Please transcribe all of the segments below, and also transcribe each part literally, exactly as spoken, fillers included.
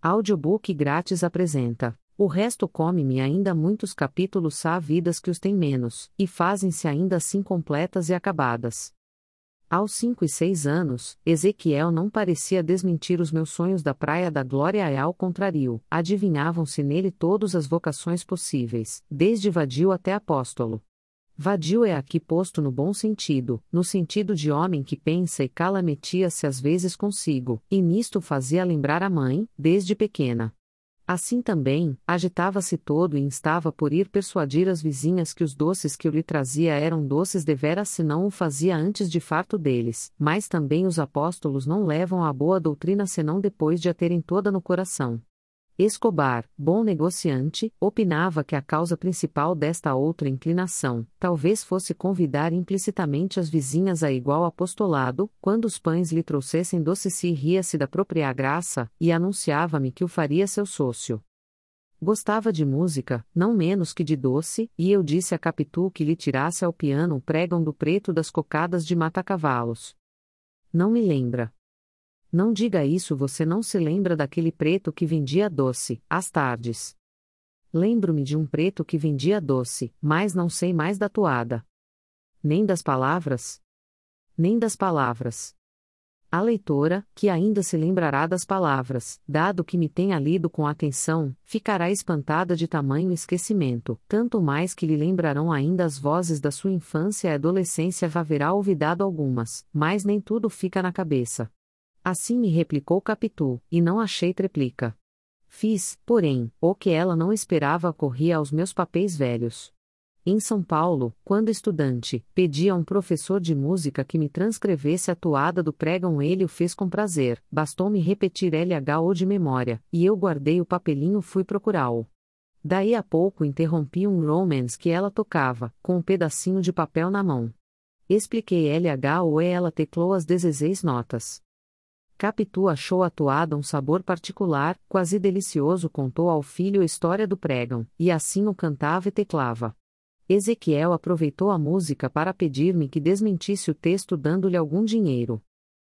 Audiobook grátis apresenta. O resto come-me ainda muitos capítulos há vidas que os têm menos, e fazem-se ainda assim completas e acabadas. Aos cinco e seis anos, Ezequiel não parecia desmentir os meus sonhos da Praia da Glória e ao contrário, adivinhavam-se nele todas as vocações possíveis, desde vadio até apóstolo. Vadio é aqui posto no bom sentido, no sentido de homem que pensa e cala metia-se às vezes consigo, e nisto fazia lembrar a mãe, desde pequena. Assim também, agitava-se todo e instava por ir persuadir as vizinhas que os doces que eu lhe trazia eram doces deveras se não o fazia antes de farto deles, mas também os apóstolos não levam a boa doutrina senão depois de a terem toda no coração. Escobar, bom negociante, opinava que a causa principal desta outra inclinação, talvez fosse convidar implicitamente as vizinhas a igual apostolado, quando os pães lhe trouxessem doce-se e ria-se da própria graça, e anunciava-me que o faria seu sócio. Gostava de música, não menos que de doce, e eu disse a Capitu que lhe tirasse ao piano o pregão do preto das cocadas de mata-cavalos. Não me lembra. Não diga isso, você não se lembra daquele preto que vendia doce, às tardes. Lembro-me de um preto que vendia doce, mas não sei mais da toada. Nem das palavras? Nem das palavras. A leitora, que ainda se lembrará das palavras, dado que me tenha lido com atenção, ficará espantada de tamanho esquecimento, tanto mais que lhe lembrarão ainda as vozes da sua infância e adolescência haverá olvidado algumas, mas nem tudo fica na cabeça. Assim me replicou Capitu, e não achei treplica. Fiz, porém, o que ela não esperava corria aos meus papéis velhos. Em São Paulo, quando estudante, pedi a um professor de música que me transcrevesse a toada do pregão. Ele o fez com prazer, bastou-me repetir L H O de memória, e eu guardei o papelinho fui procurá-lo. Daí a pouco interrompi um romance que ela tocava, com um pedacinho de papel na mão. Expliquei L H O e ela teclou as dezesseis notas. Capitu achou a toada um sabor particular, quase delicioso. Contou ao filho a história do pregão, e assim o cantava e teclava. Ezequiel aproveitou a música para pedir-me que desmentisse o texto dando-lhe algum dinheiro.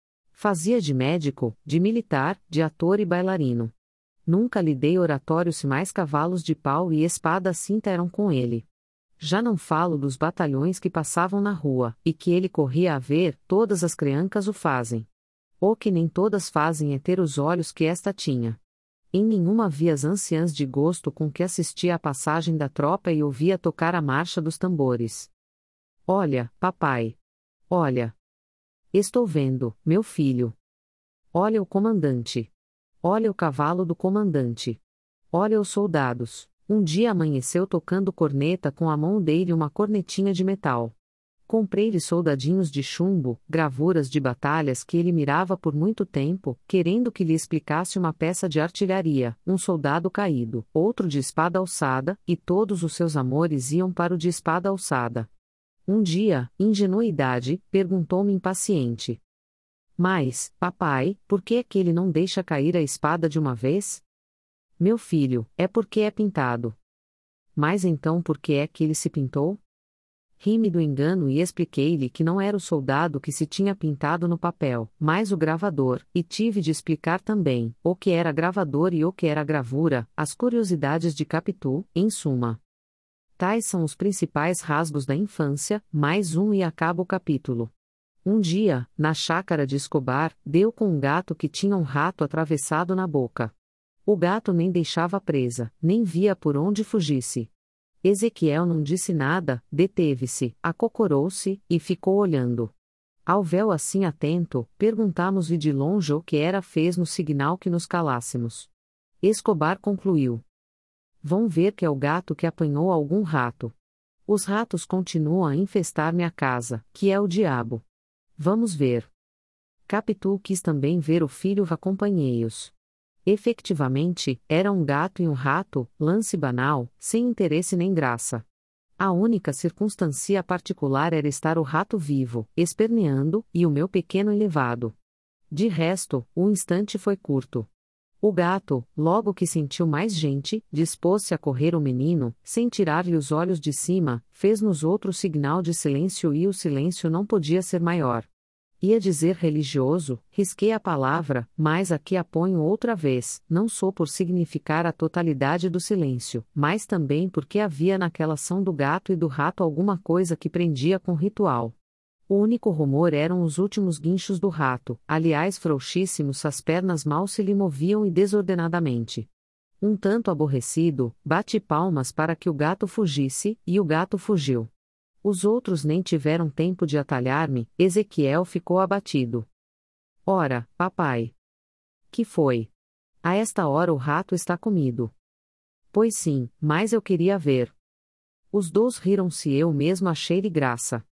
Fazia de médico, de militar, de ator e bailarino. Nunca lhe dei oratório se mais cavalos de pau e espada cinta eram com ele. Já não falo dos batalhões que passavam na rua, e que ele corria a ver, todas as creancas o fazem. O que nem todas fazem é ter os olhos que esta tinha. Em nenhuma vi as anciãs de gosto com que assistia à passagem da tropa e ouvia tocar a marcha dos tambores. Olha, papai. Olha. Estou vendo, meu filho. Olha o comandante. Olha o cavalo do comandante. Olha os soldados. Um dia amanheceu tocando corneta com a mão dele uma cornetinha de metal. Comprei-lhe soldadinhos de chumbo, gravuras de batalhas que ele mirava por muito tempo, querendo que lhe explicasse uma peça de artilharia, um soldado caído, outro de espada alçada, e todos os seus amores iam para o de espada alçada. Um dia, ingenuidade, perguntou-me impaciente. Mas, papai, por que é que ele não deixa cair a espada de uma vez? Meu filho, é porque é pintado. Mas então por que é que ele se pintou? Ri-me do engano e expliquei-lhe que não era o soldado que se tinha pintado no papel, mas o gravador, e tive de explicar também o que era gravador e o que era gravura, as curiosidades de Capitu, em suma. Tais são os principais rasgos da infância, mais um e acaba o capítulo. Um dia, na chácara de Escobar, deu com um gato que tinha um rato atravessado na boca. O gato nem deixava presa, nem via por onde fugisse. Ezequiel não disse nada, deteve-se, acocorou-se, e ficou olhando. Ao véu assim atento, perguntamos-lhe de longe o que era fez no signal que nos calássemos. Escobar concluiu. Vão ver que é o gato que apanhou algum rato. Os ratos continuam a infestar minha casa, que é o diabo. Vamos ver. Capitu quis também ver o filho acompanhei-os. Efectivamente, era um gato e um rato, lance banal, sem interesse nem graça. A única circunstância particular era estar o rato vivo, esperneando, e o meu pequeno elevado. De resto, o instante foi curto. O gato, logo que sentiu mais gente, dispôs-se a correr o menino, sem tirar-lhe os olhos de cima, fez-nos outro signal de silêncio e o silêncio não podia ser maior. Ia dizer religioso, risquei a palavra, mas aqui a ponho outra vez, não só por significar a totalidade do silêncio, mas também porque havia naquela ação do gato e do rato alguma coisa que prendia com ritual. O único rumor eram os últimos guinchos do rato, aliás frouxíssimos, as pernas mal se lhe moviam e desordenadamente. Um tanto aborrecido, bati palmas para que o gato fugisse, e o gato fugiu. Os outros nem tiveram tempo de atalhar-me, Ezequiel ficou abatido. Ora, papai. Que foi? A esta hora o rato está comido. Pois sim, mas eu queria ver. Os dois riram-se, eu mesmo achei-lhe graça.